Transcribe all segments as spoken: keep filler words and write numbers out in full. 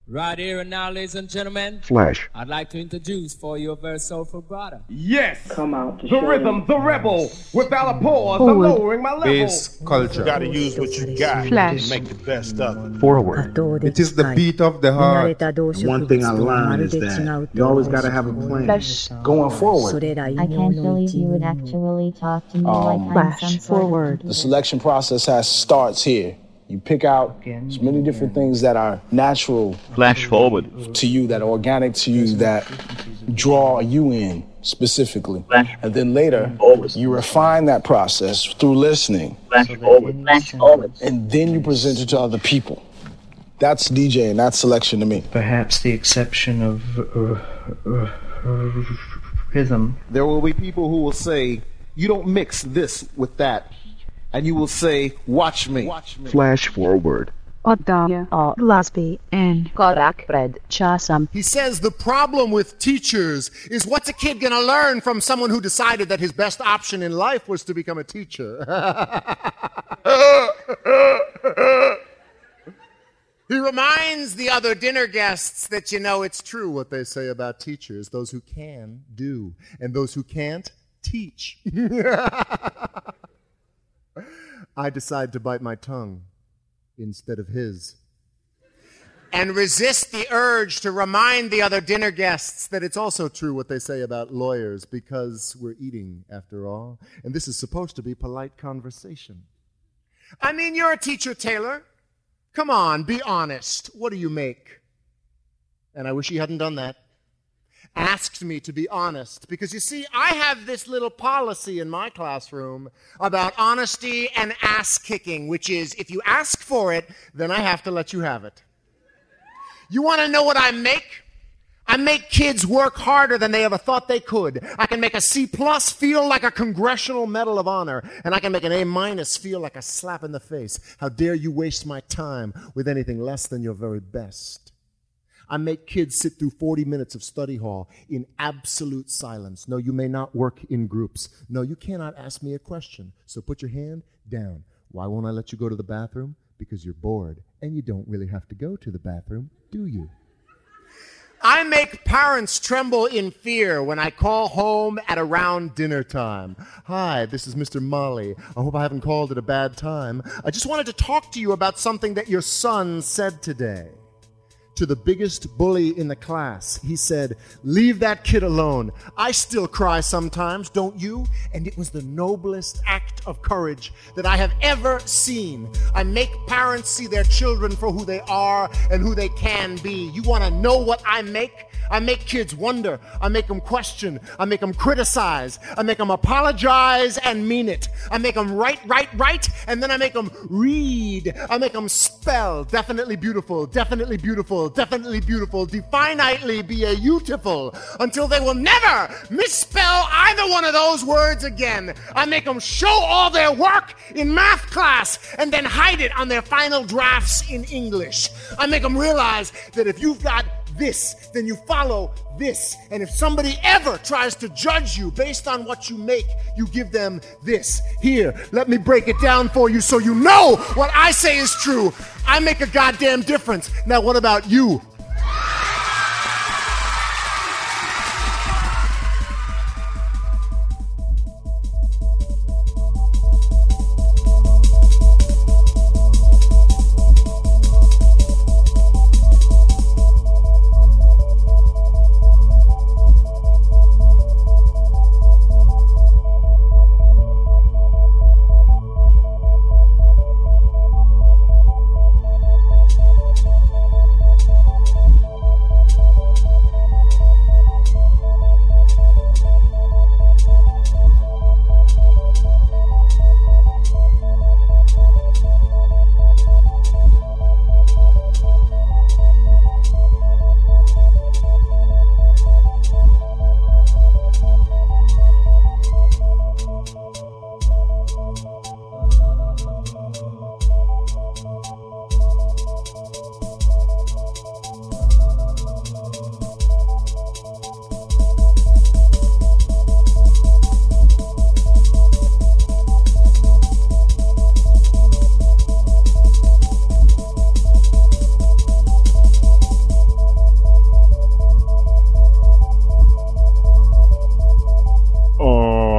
Right here and now, ladies and gentlemen, Flash. I'd like to introduce for you a very soulful brother. Yes! Come out to the rhythm, the rebel, without a pause, I'm lowering my level. Bass culture. You gotta use what you got. Flash. Make the best of it. Forward. It is the beat of the heart. One thing I learned is that you always gotta have a plan Flash. going forward. I can't believe you would actually talk to me Um, like I'm Flash some sort of- forward. The selection process has starts here. You pick out as many different things that are natural Flash forward. to you, that are organic to you, that draw you in specifically. And then later, you refine that process through listening. Flash forward. And then you present it to other people. That's DJing, that's selection to me. Perhaps the exception of uh, uh, uh, rhythm. There will be people who will say, you don't mix this with that. And you will say, watch me. Watch me. Flash forward. Oddaja a glazbi in korak pred časom. He says the problem with teachers is, what's a kid going to learn from someone who decided that his best option in life was to become a teacher? He reminds the other dinner guests that, you know, it's true what they say about teachers. Those who can, do. And those who can't, teach. I decide to bite my tongue instead of his, and resist the urge to remind the other dinner guests that it's also true what they say about lawyers, because we're eating, after all, and this is supposed to be polite conversation. I mean, you're a teacher, Taylor. Come on, be honest. What do you make? And I wish he hadn't done that. Asked me to be honest, because you see, I have this little policy in my classroom about honesty and ass kicking, which is, if you ask for it, then I have to let you have it. You want to know what I make? I make kids work harder than they ever thought they could. I can make a C plus feel like a Congressional Medal of Honor, and I can make an A minus feel like a slap in the face. How dare you waste my time with anything less than your very best? I make kids sit through forty minutes of study hall in absolute silence. No, you may not work in groups. No, you cannot ask me a question. So put your hand down. Why won't I let you go to the bathroom? Because you're bored, and you don't really have to go to the bathroom, do you? I make parents tremble in fear when I call home at around dinner time. Hi, this is Mister Molly. I hope I haven't called at a bad time. I just wanted to talk to you about something that your son said today. To the biggest bully in the class, he said, leave that kid alone. I still cry sometimes, don't you? And it was the noblest act of courage that I have ever seen. I make parents see their children for who they are and who they can be. You want to know what I make? I make kids wonder. I make them question. I make them criticize. I make them apologize and mean it. I make them write, write, write, and then I make them read. I make them spell. Definitely beautiful, definitely beautiful, definitely beautiful, definitely beautiful, until they will never misspell either one of those words again. I make them show all their work in math class and then hide it on their final drafts in English. I make them realize that if you've got this, then you follow this. And if somebody ever tries to judge you based on what you make, you give them this. Here, let me break it down for you so you know what I say is true. I make a goddamn difference. Now, what about you?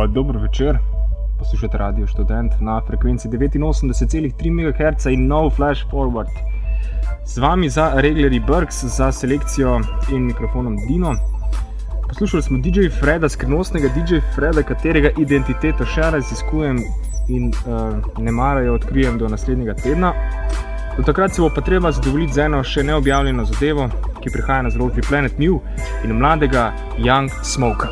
Dober večer, poslušate Radio Študent na frekvenci devetinosemdeset celih tri megaherca in nov Flash Forward. Z vami za reglerji Brks, za selekcijo in mikrofonom Dino. Poslušali smo D J Freda, skrivnostnega D J Freda, katerega identiteto še raziskujem in uh, ne marajo odkrijem do naslednjega tedna. Do takrat se bo pa treba zadovoljiti z eno še neobjavljeno zadevo, ki prihaja na Roll Free Planet New in mladega Young Smoka.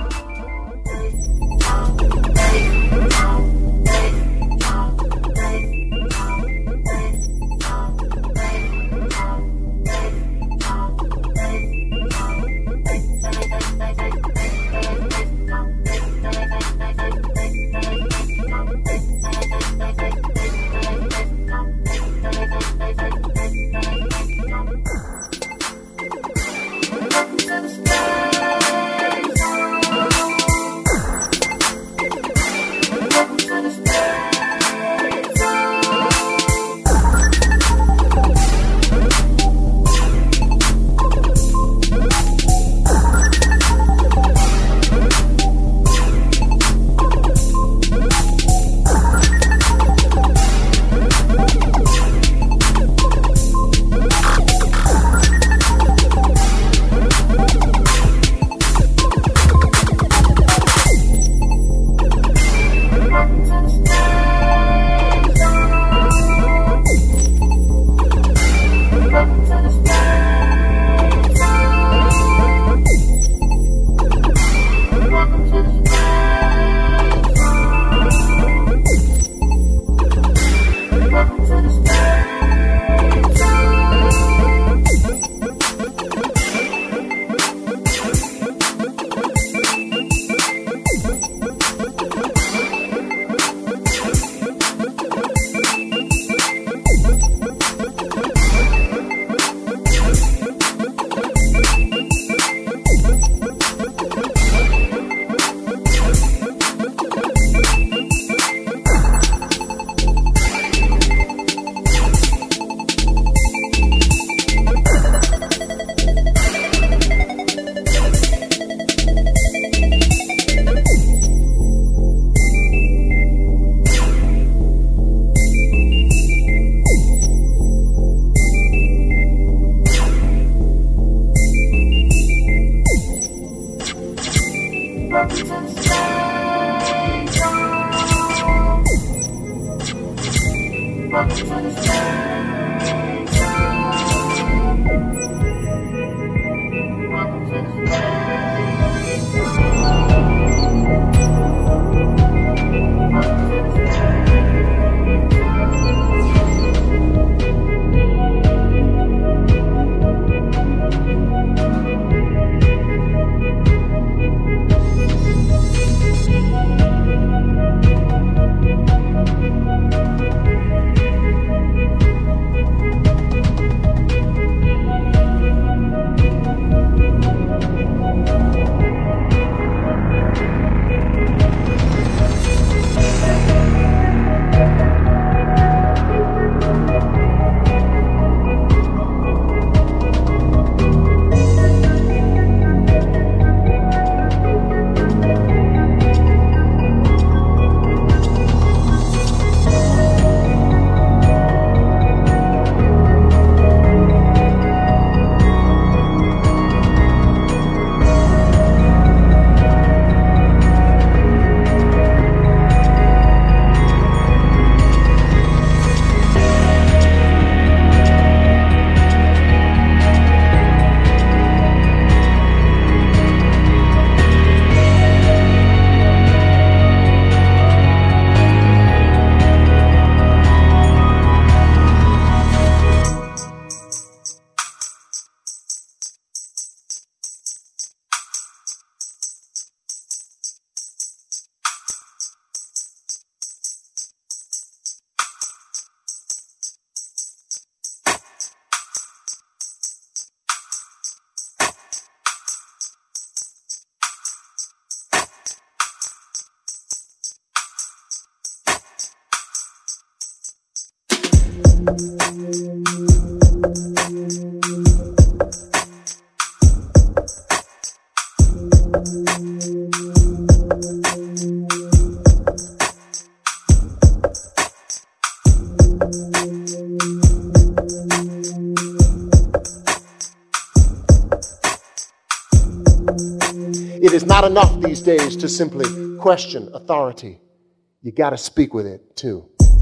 It is not enough these days to simply question authority. You gotta speak with it, too.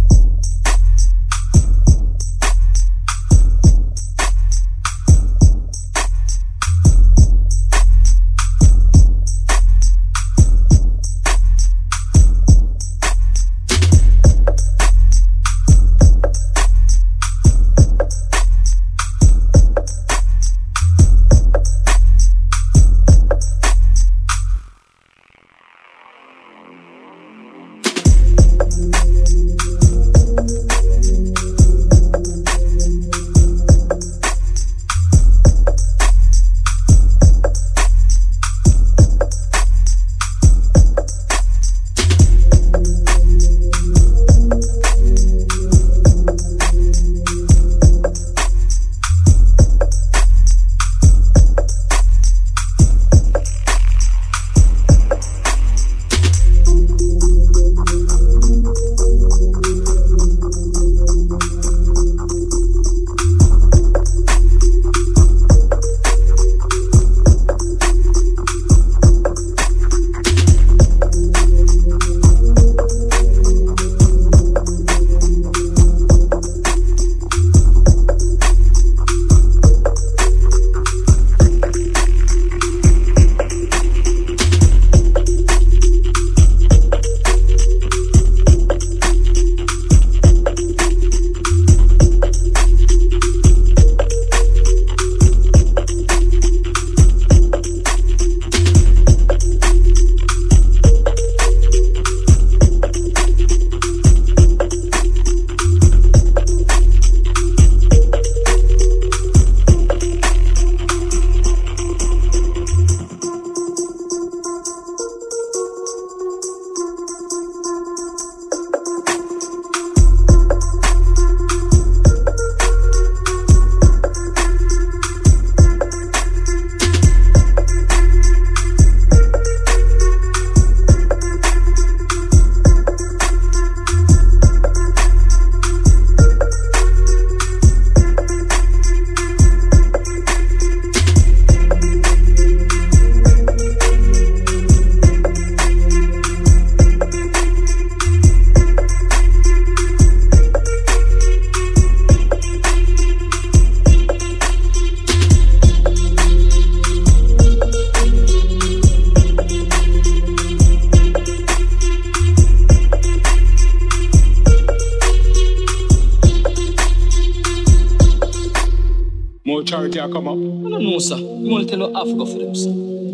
More charity I come up? I don't know, sir. You want to tell you Africa for them, sir.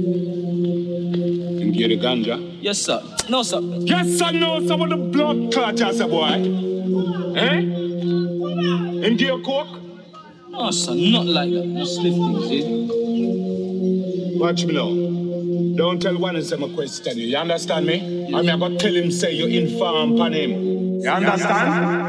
And get the ganja? Yes, sir. No, sir. Yes, sir, no, sir. What the blood clot, yes, sir, boy? Eh? And get your coke? No, sir. Not like that. No slick things, eh? Watch me now. Don't tell one of them I question you. You understand me? Yes. I mean, I got to tell him, say, you inform upon him. You understand?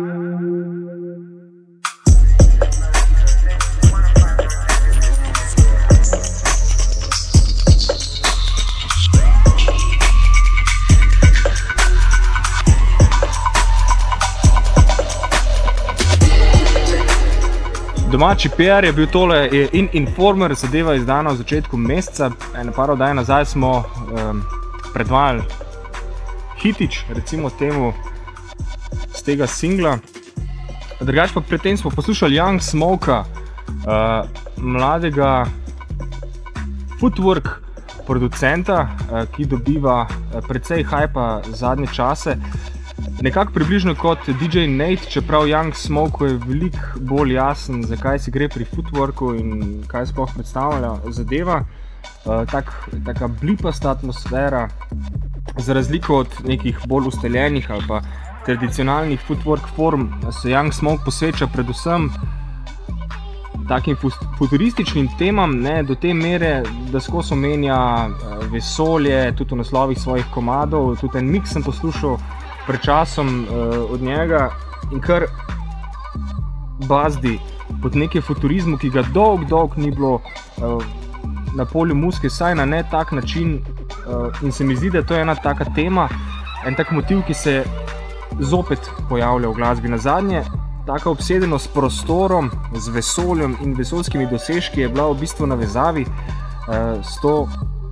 Domači P R je bil tole in Informer, zadeva izdana v začetku meseca. Ene par oddaj nazaj smo um, predvajali hitič, recimo temu, z tega singla. Drugač pa predtem smo poslušali Young Smoka, uh, mladega footwork producenta, uh, ki dobiva uh, precej hypa zadnje čase. Nekako približno kot D J Nate, čeprav Young Smoke je veliko bolj jasen, zakaj se gre pri footworku in kaj sploh predstavlja zadeva. Uh, tak, taka blipasta atmosfera, za razliko od nekih bolj ustaljenih ali pa tradicionalnih footwork form, se Young Smoke posveča predvsem takim futurističnim temam, ne, do te mere, da skozi omenja uh, vesolje, tudi v naslovih svojih komadov. Tudi en mix sem poslušal pred časom uh, od njega in kar bazdi pod nekaj futurizmu, ki ga dolg, dolg ni bilo uh, na polju muzike, saj na ne tak način, uh, in se mi zdi, da to je ena taka tema, en tak motiv, ki se zopet pojavlja v glasbi. Nazadnje, taka obsedenost s prostorom, z vesoljem in vesoljskimi dosežki je bila v bistvu na vezavi uh, s to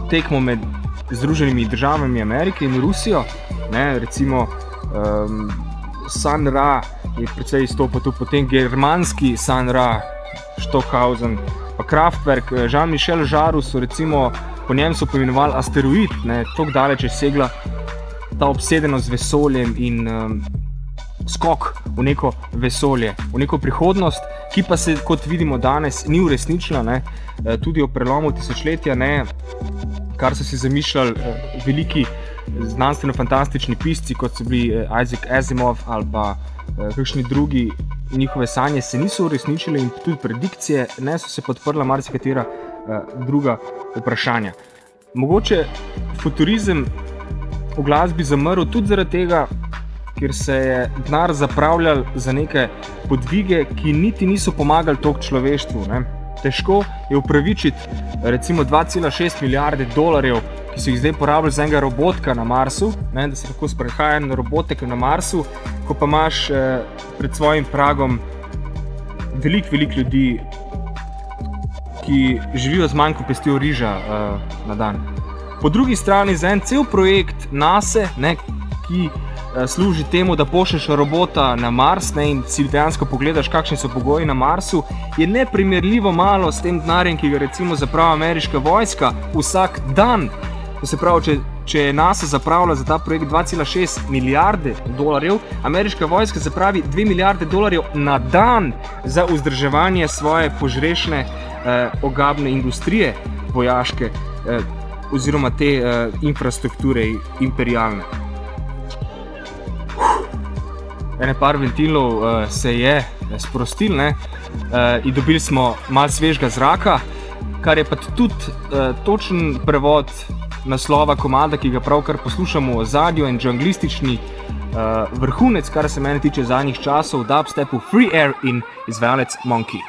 tekmo med Združenimi državami Amerike in Rusijo, ne, recimo um, San Ra je precej izstopil tu, potem germanski San Ra, Stockhausen, pa Kraftwerk, Jean-Michel Jarre so recimo, po njem so poimenovali asteroid, ne, toliko daleč je segla ta obsedenost z vesoljem in um, skok v neko vesolje, v neko prihodnost, ki pa se, kot vidimo danes, ni uresničila, ne, tudi o prelomu tisočletja, ne, kar so si zamišljali eh, veliki znanstveno-fantastični pisci, kot so bili eh, Isaac Asimov ali pa eh, kakšni drugi, njihove sanje se niso uresničile in tudi predikcije ne so se podprla marsikatera eh, druga vprašanja. Mogoče futurizem v glasbi zamrl tudi zaradi tega, ker se je denar zapravljal za neke podvige, ki niti niso pomagali toliko človeštvu, ne. Težko je upravičiti recimo dva cela šest milijarde dolarjev, ki so jih zdaj porabili za enega robotka na Marsu, ne, da se lahko sprehaja na robotek na Marsu, ko pa imaš eh, pred svojim pragom veliko, veliko ljudi, ki živijo z manj kot pestjo riža eh, na dan. Po drugi strani za en cel projekt NASA, ne, ki služi temu, da pošlješ robota na Mars, ne, in si dejansko pogledaš, kakšni so pogoji na Marsu, je neprimerljivo malo s tem denarjem, ki ga recimo zapravlja ameriška vojska vsak dan. To se pravi, če, če je NASA zapravila za ta projekt dva cela šest milijarde dolarjev, ameriška vojska zapravi dve milijarde dolarjev na dan za vzdrževanje svoje požrešne eh, ogabne industrije vojaške eh, oziroma te eh, infrastrukture imperialne. Ene par ventilov uh, se je sprostil, ne, uh, in dobili smo malo svežega zraka, kar je pa tudi uh, točen prevod naslova komada, ki ga pravkar poslušamo v ozadju, en džanglistični uh, vrhunec, kar se mene tiče zadnjih časov, dubstepu Free Air in izvajalec Monkey.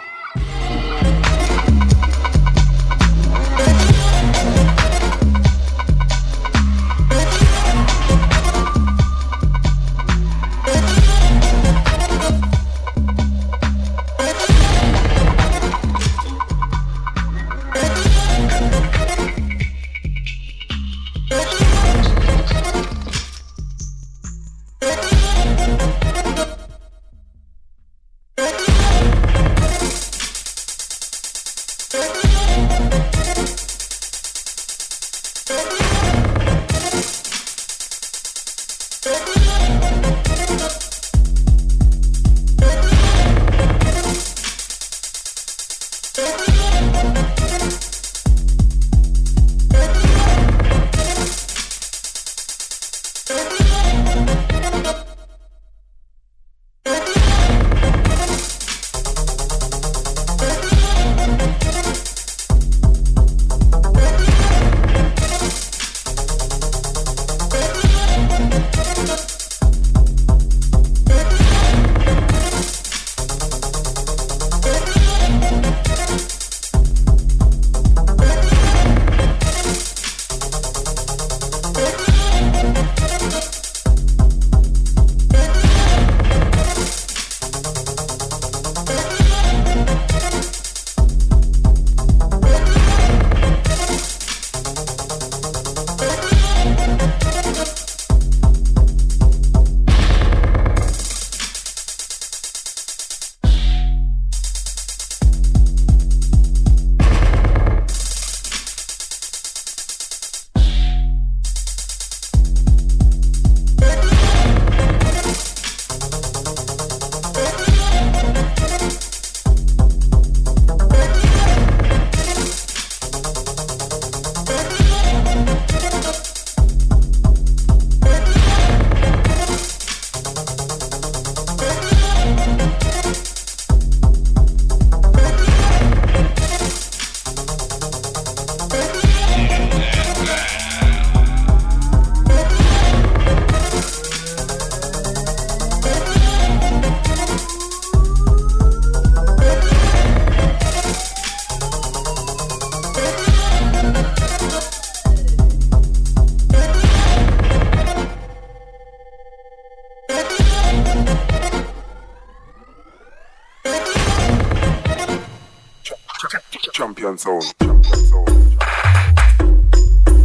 Champion Zone. Champion Zone.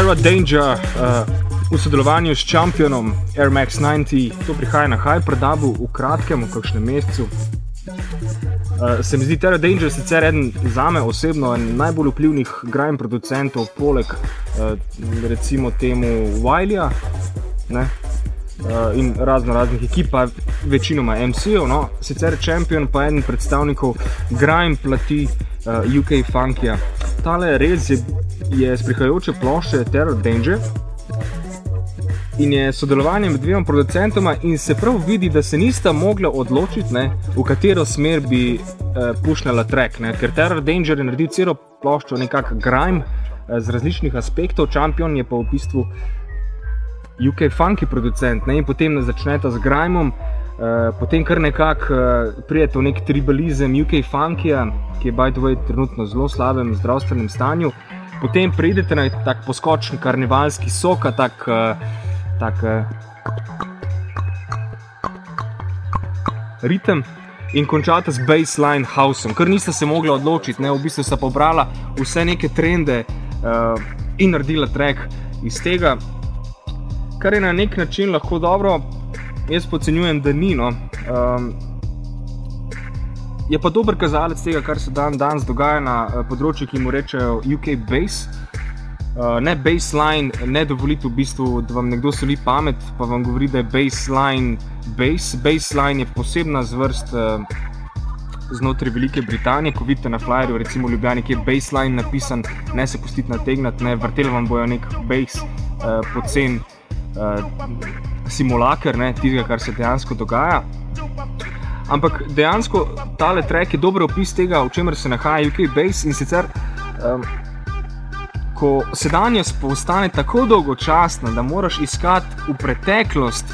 Terra Danger uh, v sodelovanju s Championom Air Max devetdeset, to prihaja na Hyperdubu v kratkem, v kakšnem mesecu. Uh, se mi zdi Terra Danger sicer eden zame osebno en najbolj vplivnih grime producentov, poleg uh, recimo temu Wileyja, ne? Uh, in razno raznih ekip, pa večinoma M C-ov, no? Sicer Champion pa eden predstavnikov grime plati uh, U K funkija. Tale res je, je s prihajajoče plošče Terra Danger in je sodelovanje med dvema producentoma in se prav vidi, da se nista mogla odločiti, ne, v katero smer bi eh, pušnala track, ne, ker Terra Danger je naredil celo ploščo nekak grime eh, z različnih aspektov, Champion je pa v bistvu U K funky producent, ne, in potem začneta z grimom, eh, potem kar nekak eh, prijete v nek tribalizem U K funkija, ki je by the way trenutno zelo slabem zdravstvenem stanju, potem pridete na tak poskočen karnevalski soka, tak eh, tak uh, ritem in končate z baseline houseom, ker nista se mogla odločiti, ne, v bistvu sta pobrala vse neke trende uh, in naredila track iz tega, kar je na nek način lahko dobro, jaz podcenjujem, da ni, no. Um, je pa dober kazalec tega, kar se dan danes dogaja na uh, področju, ki mu rečejo U K bass. Uh, ne baseline, ne dovolite v bistvu, da vam nekdo soli pamet, pa vam govori, da je baseline bass. Baseline je posebna zvrst uh, znotraj Velike Britanije, ko vidite na flyerju, recimo v Ljubljani, ki je baseline napisan, ne se pustiti nategnati, ne, vrteli vam bojo nek bass, uh, pocen uh, simulaker, ne, tistega, kar se dejansko dogaja. Ampak dejansko tale track je dober opis tega, v čemer se nahaja U K bass in sicer um, ko sedanjost postane tako dolgočasna, da moraš iskati v preteklost,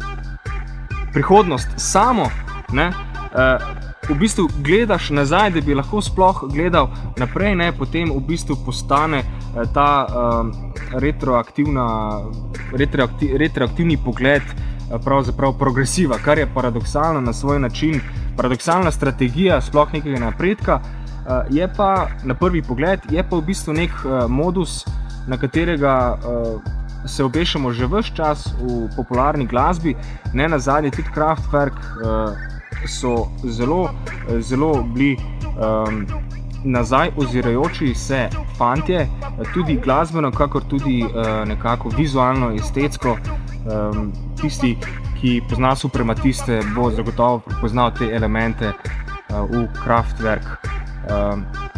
prihodnost samo, ne, uh, v bistvu gledaš nazaj, da bi lahko sploh gledal naprej, ne, potem v bistvu postane uh, ta uh, retroaktivna, retroakti, retroaktivni pogled uh, pravzaprav progresiva, kar je paradoksalno na svoj način, paradoksalna strategija sploh nekega napredka. Uh, je pa na prvi pogled, je pa v bistvu nek uh, modus, na katerega uh, se obešamo že ves čas v popularni glasbi. Ne nazadnje, tudi Kraftwerk uh, so zelo, zelo bili um, nazaj ozirajoči se fantje, tudi glasbeno, kakor tudi uh, nekako vizualno, estetsko. Um, tisti, ki pozna Suprematiste, bo zagotovo prepoznal te elemente uh, v Kraftwerk. Uh,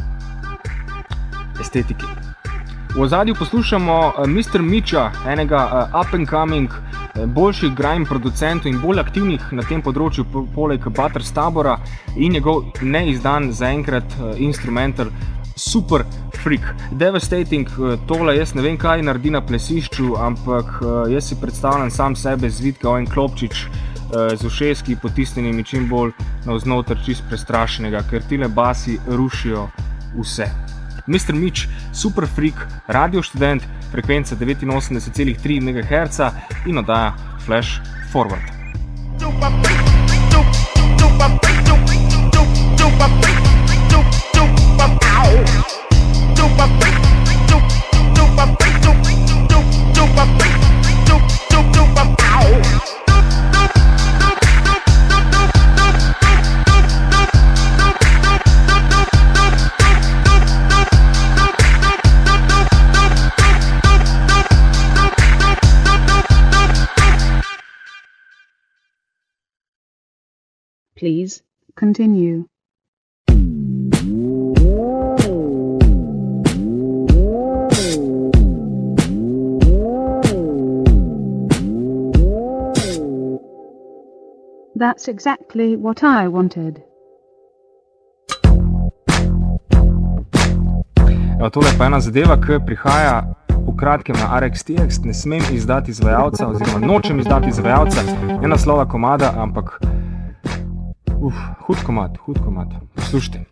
estetiki. V ozadju poslušamo uh, mister Mitcha, enega uh, up and coming, uh, boljših grime producentov in bolj aktivnih na tem področju po, poleg Butterstabora in njegov neizdan zaenkrat uh, instrumental Super Freak. Devastating, uh, tole jaz ne vem, kaj naredi na plesišču, ampak uh, jaz si predstavljam sam sebe zvidka o en klopčič z ušeski potisnjenimi čim bolj navznoter, čist prestrašenega, ker tile basi rušijo vse. mister Mitch, Super Freak, Radio Študent, frekvenca devetinosemdeset celih tri megaherca in oddaja Flash Forward. Please continue. That's exactly what I wanted. Evo, tole je pa ena zadeva, ki prihaja v kratkem na R X T X. Ne smem izdati izvajalca, oziroma nočem izdati izvajalca, ne naslova komada, ampak uf, hud komad, hud komad. Poslušajte.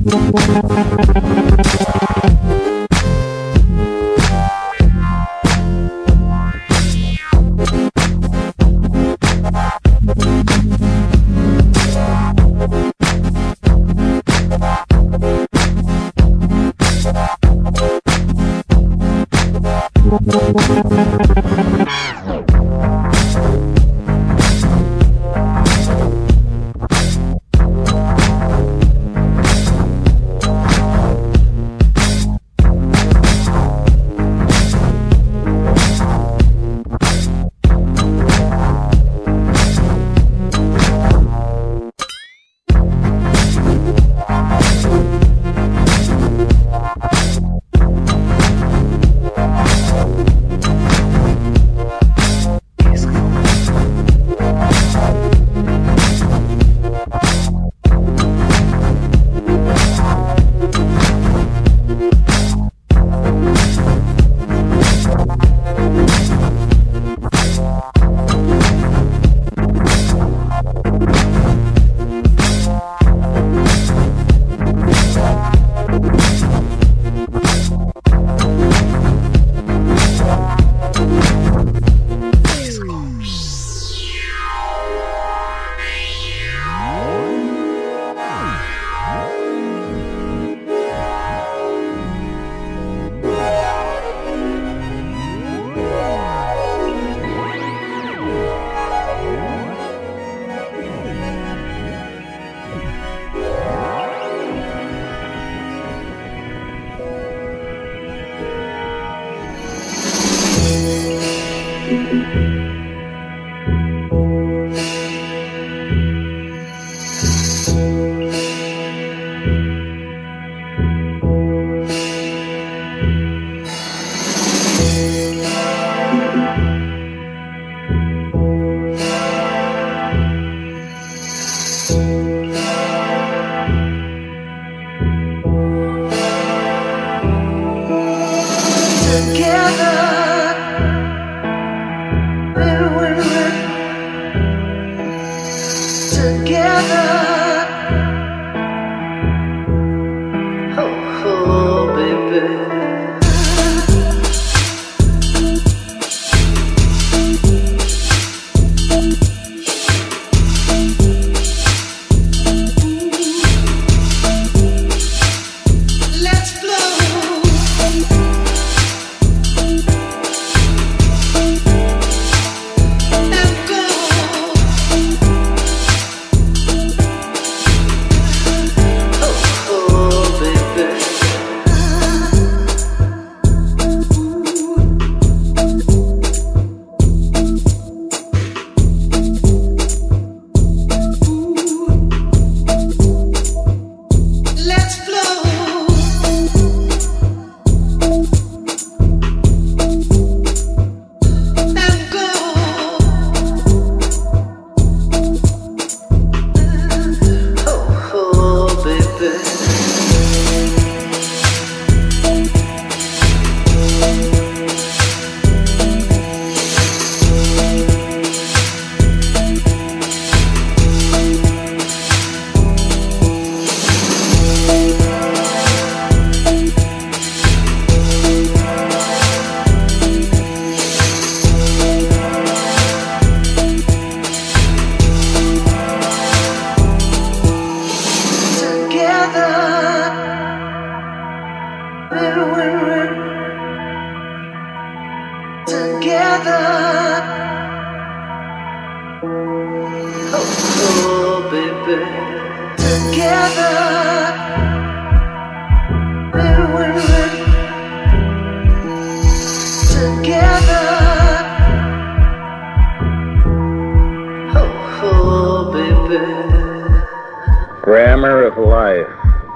Grammar of life.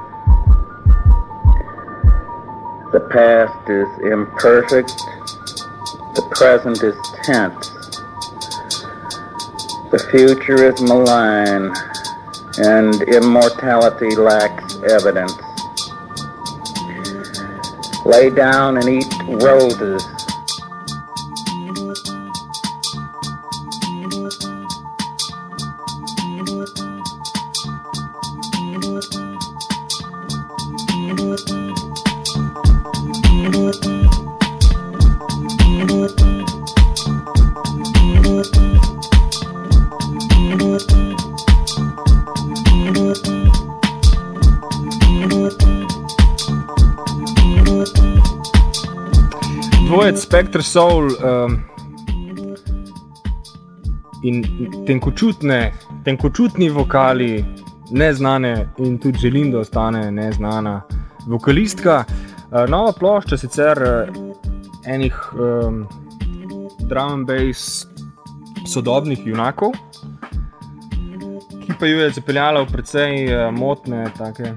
The past is imperfect, the present is tense, the future is malign, and immortality lacks evidence. Lay down and eat roses. Dvojec Spectre Soul um, in tenkočutne, tenkočutni vokali, neznane in tudi želim, da ostane neznana vokalistka. Uh, nova plošča sicer uh, enih um, drum and bass sodobnih junakov, ki pa jo je zapeljala v precej uh, motne, take,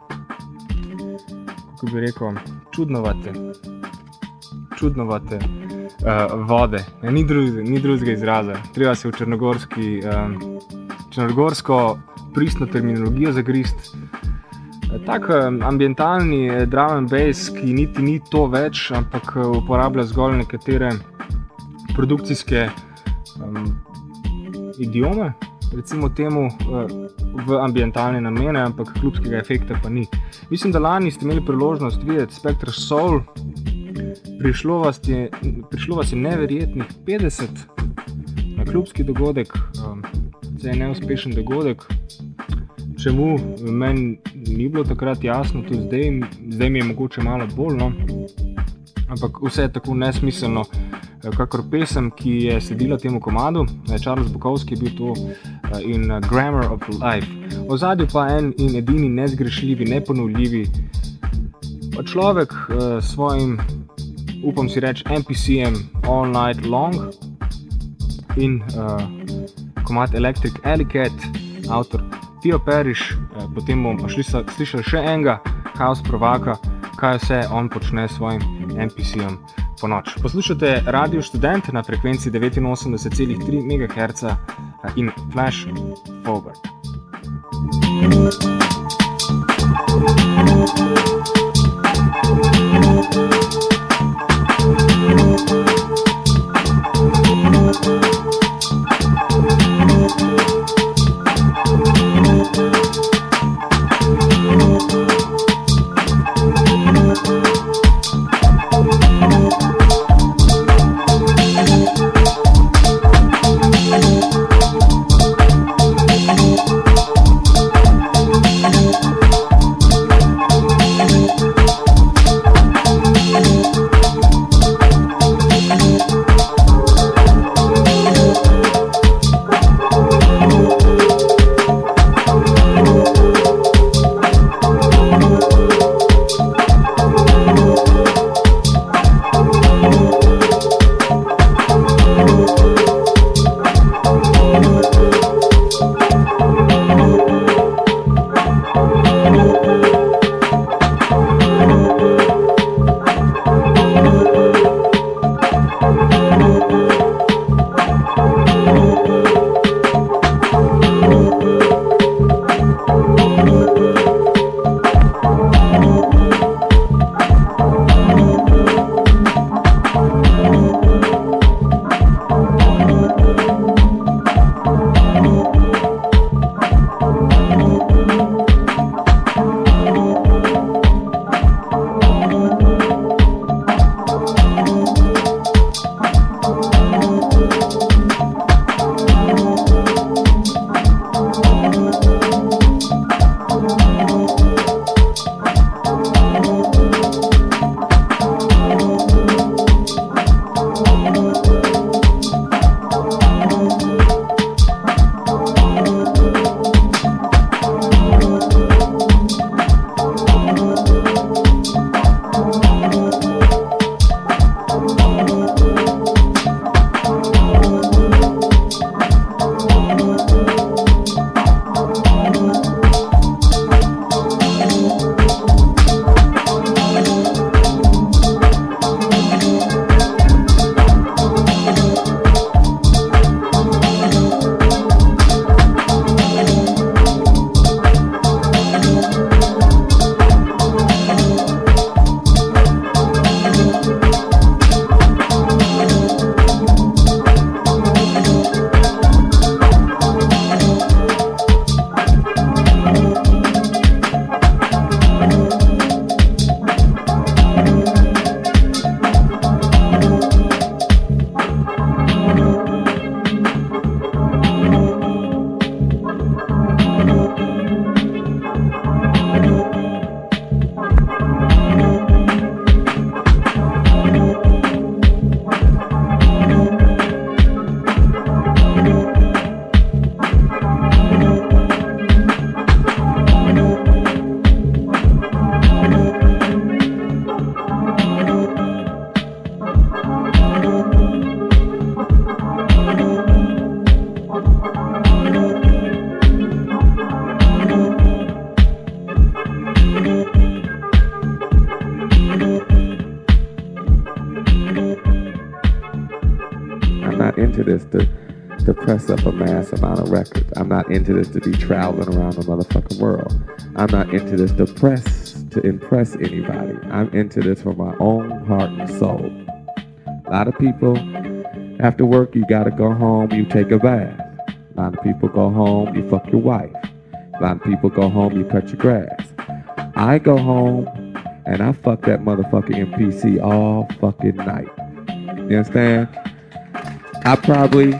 kako bi rekel, čudnovate. čudnovate uh, vode, ne, ni, drug, ni drugega izraza. Treba se v črnogorski, um, črnogorsko pristno terminologijo zagrist. Tak um, ambientalni eh, drum and bass, ki niti ni to več, ampak uporablja zgolj nekatere produkcijske um, idiome, recimo temu uh, v ambientalne namene, ampak klubskega efekta pa ni. Mislim, da lani ste imeli priložnost videti Spectre Soul. Prišlo vas je, prišlo vas je neverjetnih petdeset na klubski dogodek, um, zdaj je neuspešen dogodek. Čemu meni ni bilo takrat jasno, tudi zdaj, zdaj mi je mogoče malo bolj, no? Ampak vse je tako nesmiselno, kakor pesem, ki je sledila temu komadu. Charles Bukowski je bil to uh, in uh, Grammar of Life. V ozadju pa en in edini nezgrešljivi, neponovljivi človek uh, s svojim, upam si reči, N P C-em All Night Long in uh, komad Electric Alley Cat, avtor Theo Parrish. Uh, potem bomo pa šli slišali še enega house prvaka, kaj vse on počne s svojim N P C-em po noč. Poslušate Radio Študent na frekvenci devetinosemdeset celih tri megaherca in Flash Forward. not into this to, to press up a mass amount of records. I'm not into this to be traveling around the motherfucking world. I'm not into this to press, to impress anybody. I'm into this for my own heart and soul. A lot of people, after work, you gotta go home, you take a bath. A lot of people go home, you fuck your wife. A lot of people go home, you cut your grass. I go home and I fuck that motherfucking M P C all fucking night. You understand? I probably,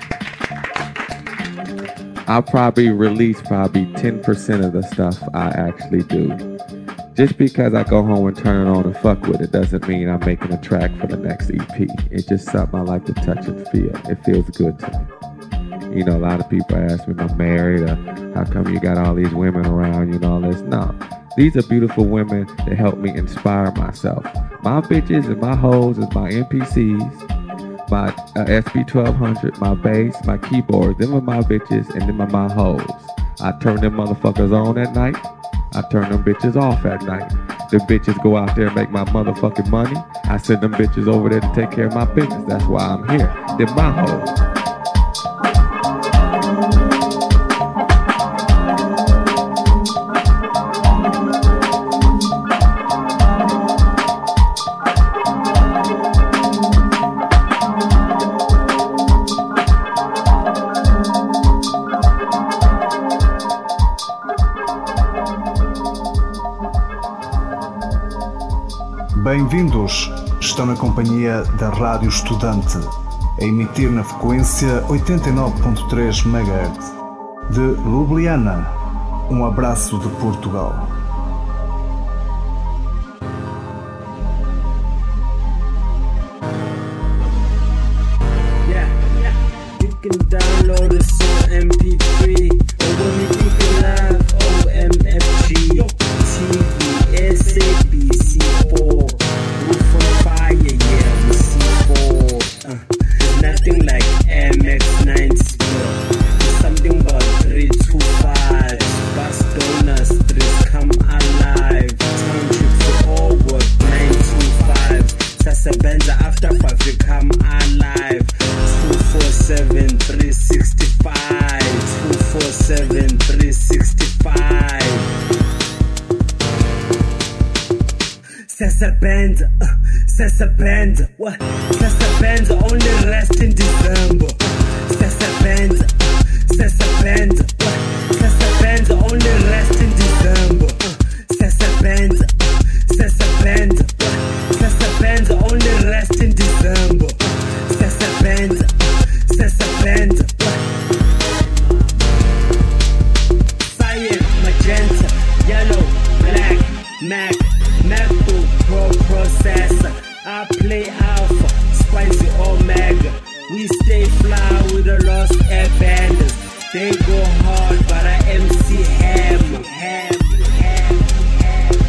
I probably release probably ten percent of the stuff I actually do. Just because I go home and turn it on and fuck with it doesn't mean I'm making a track for the next E P. It's just something I like to touch and feel. It feels good to me. You know, a lot of people ask me, I'm married, or how come you got all these women around you and all this? No. These are beautiful women that help me inspire myself. My bitches and my hoes is my M P Cs, my uh, S P twelve hundred, my bass, my keyboard. Them are my bitches and them are my hoes. I turn them motherfuckers on at night. I turn them bitches off at night. The bitches go out there and make my motherfucking money. I send them bitches over there to take care of my business. That's why I'm here. They're my hoes. Bem-vindos, estão na companhia da Rádio Estudante, a emitir na frequência oitenta e nove ponto três megahertz. De Ljubljana, um abraço de Portugal. Yeah, yeah. You can download this on M P three, or when you keep it live, O M F G, T V, S A B C four. Nothing like M X nine still. Something about three two five. Bus donor streets come alive. Townships for all work nine two five. Sasabenza after five you come alive. two four seven three sixty-five. two four seven three sixty-five. Sasabenza. Uh. Sasabenza, what? Sasabenza only rest in December. Sasabenza, Sasabenza, what? Sasabenza only rest in December. Sasabenza, Sasabenza, what? Sasabenza only rest in December. Sasabenza, Sasabenza, what? Fire, magenta, yellow, black, Mac, Macbook Pro processor. I play alpha, spicy omega. We stay fly with the lost airbenders. They go hard, but I M C hammer, hammer, hammer, hammer,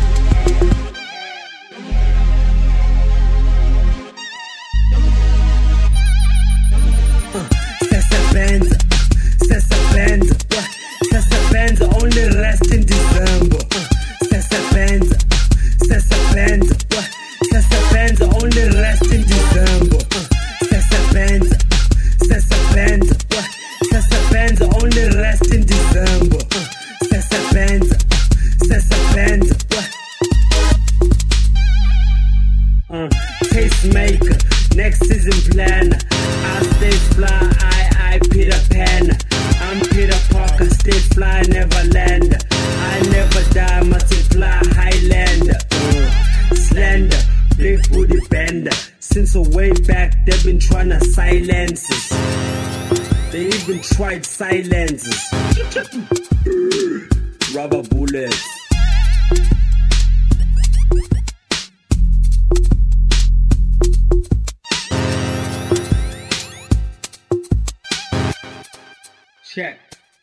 hammer. Sasabenza, Sasabenza, Sasabenza only rest in December. Sasabenza, Sasabenza, Sasabenza only rest in December. Sasabenza, Sasabenza, Sasabenza only rest in December. Sasabenza, Sasabenza, uh, Tastemaker, next season planner. I stay fly, I, I Peter Pan. I'm Peter Parker, stay fly, never land. I never die, multiply, Highlander. Uh, slender. Big booty bender. Since a way back, they've been trying to silence us. They even tried silences. Rubber bullets. Check.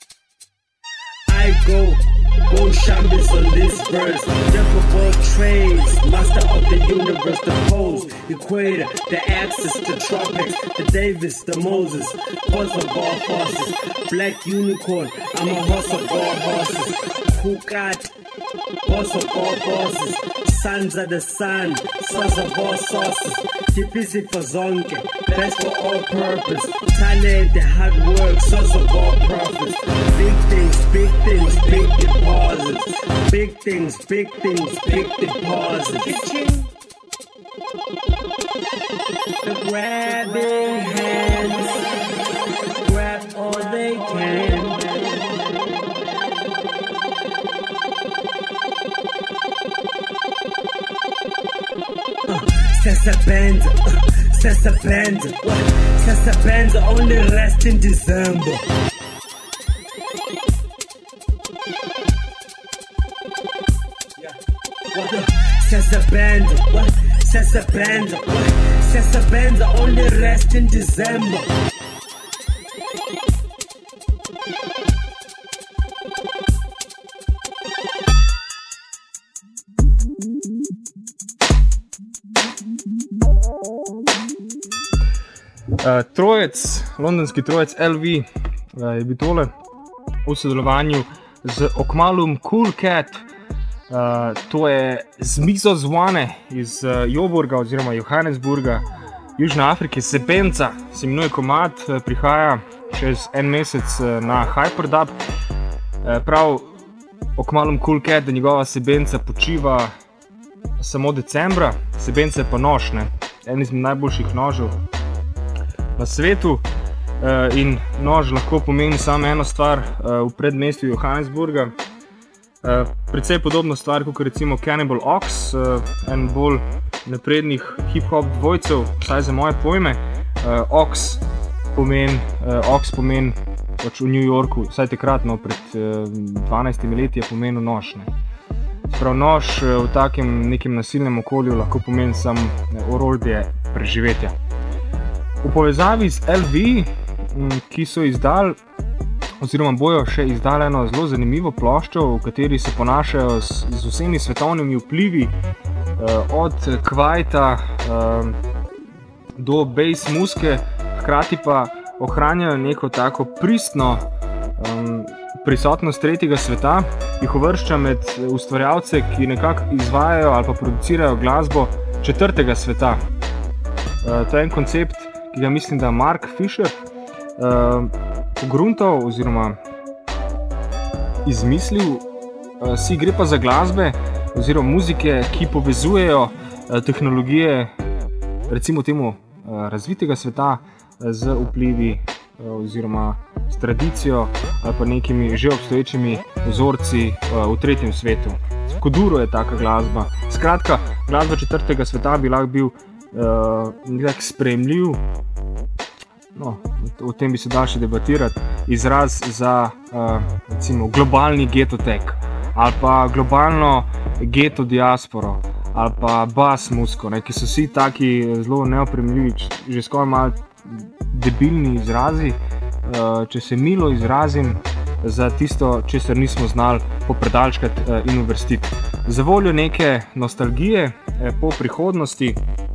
I go, go shambis on this verse. Jack of all trades, master of the universe, the pose, equator, the axis, the tropics, the Davis, the Moses, horse of all horses, black unicorn, I'm a horse of all horses. Kukati, boss of all bosses, sons of the sun, sons of all sauces, tipisi for zonke, best for all purpose, talent, hard work, source of all profits, big things, big things, big deposits, big things, big things, big deposits. The grabbing hands, grab all they can. Sessa Benz, Sessa Benz, Sessa Benz only rest in December. Sessa Benz, Sessa Benz, Sessa Benz only rest in December. Uh, trojec, londonski trojec L V uh, je bil tole v sodelovanju z Okmalum Cool Cat. Uh, to je z Mizo Zwane iz uh, Joburga oziroma Johannesburga, Južne Afrike, Sebenca, se imenuje komad, uh, prihaja čez en mesec uh, na Hyperdub. Uh, prav Okmalum Cool Cat, da njegova Sebenca počiva samo decembra, Sebenca je pa nož, ne? En izmed najboljših nožev na svetu uh, in nož lahko pomeni samo eno stvar uh, v predmestju Johannesburga. Uh, precej podobno stvar kot recimo Cannibal Ox, uh, en bolj naprednih hip-hop dvojcev, vsaj za moje pojme. Uh, Ox pomeni, uh, Ox pomeni pač v New Yorku, vsaj takrat, no, pred uh, dvanajstimi leti je pomenil nož. Ne. Sprav nož uh, v takem nekem nasilnem okolju lahko pomeni samo orodje preživetja. V povezavi z L V, ki so izdali, oziroma bojo še izdali eno zelo zanimivo ploščo, v kateri se ponašajo z, z vsemi svetovnimi vplivi, eh, od kvajta eh, do bass muske, hkrati pa ohranjajo neko tako pristno eh, prisotnost tretjega sveta, jih uvršča med ustvarjalce, ki nekako izvajajo ali pa producirajo glasbo četrtega sveta. Eh, to je en koncept, ki ga mislim, da Mark Fisher uh, pogruntal oziroma izmislil. Uh, si gre pa za glasbe oziroma muzike, ki povezujejo uh, tehnologije, recimo temu uh, razvitega sveta uh, z vplivi uh, oziroma s tradicijo ali pa nekimi že obstoječimi vzorci uh, v tretjem svetu. Koduro je taka glasba. Skratka, glasba četrtega sveta bi lahko bil Uh, nekako spremljiv, no, o tem bi se dal še debatirati, izraz za uh, recimo globalni getotek ali pa globalno geto diasporo ali pa bas musko, ne, ki so vsi taki zelo neopremljivi, že skoraj malo debilni izrazi, uh, če se milo izrazim, za tisto, česar nismo znali popredalčkati uh, in uvrstiti. Za voljo neke nostalgije eh, po prihodnosti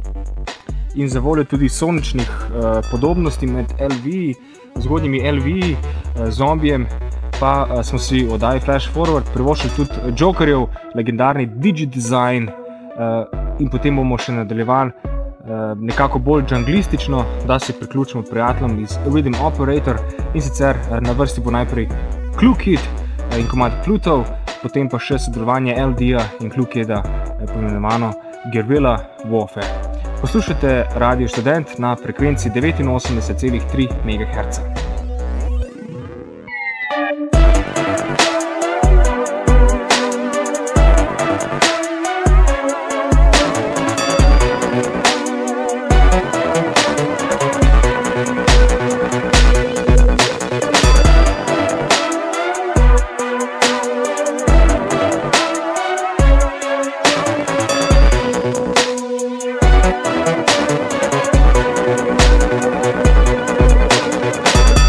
in za voljo tudi sončnih uh, podobnosti med L V, zgodnjimi L V, uh, zombijem, pa uh, smo si v oddaji Flash Forward privoščili tudi Jokerjev legendarni Digi-Design uh, in potem bomo še nadaljevali uh, nekako bolj džanglistično, da se priključimo prijateljem iz Rhythm Operator in sicer uh, na vrsti bo najprej Clue Kid uh, in komad Pluto, potem pa še sodelovanje L D-ja in Clue Kida, uh, poimenovano Guerrilla Warfare. Poslušajte Radio Študent na frekvenci devetinosemdeset celih tri megaherca. We'll be right back.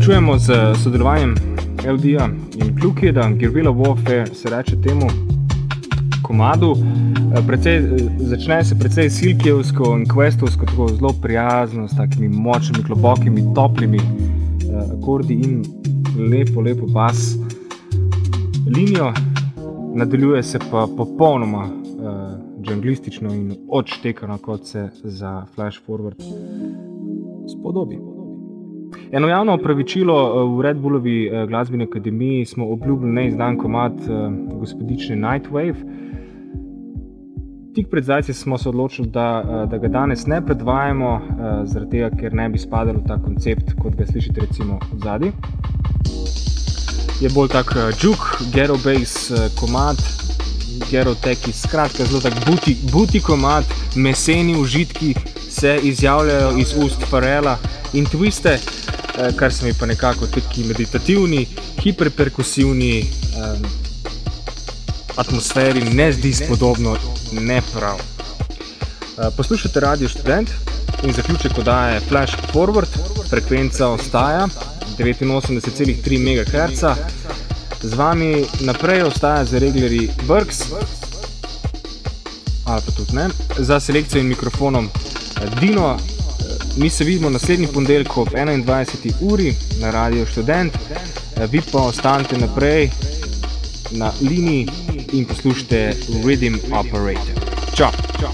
končujemo z sodelovanjem L D-ja in Cluekida, Guerrilla Warfare se reče temu komadu. Precej, začne se precej silkijevsko in questovsko, tako zelo prijazno, s takimi močnimi, globokimi, toplimi akordi in lepo, lepo bas linijo. Nadaljuje se pa popolnoma uh, džanglistično in odštekano, kot se za Flash Forward spodobi. Eno javno opravičilo, v Red Bullovi uh, glasbeni akademiji smo obljubili neizdan komad uh, gospodične Nightwave. Tik pred zdajci smo se odločili, da, uh, da ga danes ne predvajamo, uh, zaradi tega, ker ne bi spadal v ta koncept, kot ga slišite recimo odzadaj. Je bolj tak uh, juke, ghetto bass uh, komad, ghetto techy, skratka zelo tak booty, booty komad, meseni užitki se izjavljajo iz ust Pharrella in Twiste, uh, kar se mi pa nekako taki meditativni, hiperperkusivni um, atmosferi ne zdi spodobno, ne prav. Uh, poslušate Radio Študent in zaključek oddaje Flash Forward, frekvenca ostaja devetinosemdeset celih tri megaherca. Z vami naprej ostaja za reglerji Burks, ali pa tudi ne, za selekcijo in mikrofonom Dino. Mi se vidimo naslednji ponedeljek ob enaindvajseti uri na Radio Študent, vi pa ostanete naprej na liniji in poslušajte Rhythm Operator. Čau! Čau.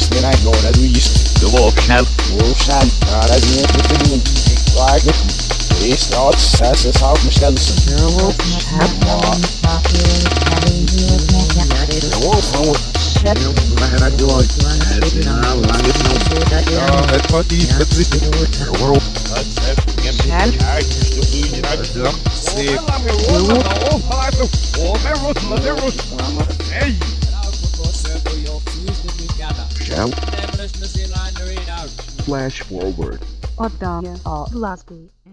Snäll. Och sen, ja, det är ju inte för dumt. Ist das, das ist auch mich ganz. Flash forward. Oddaja a Glasby.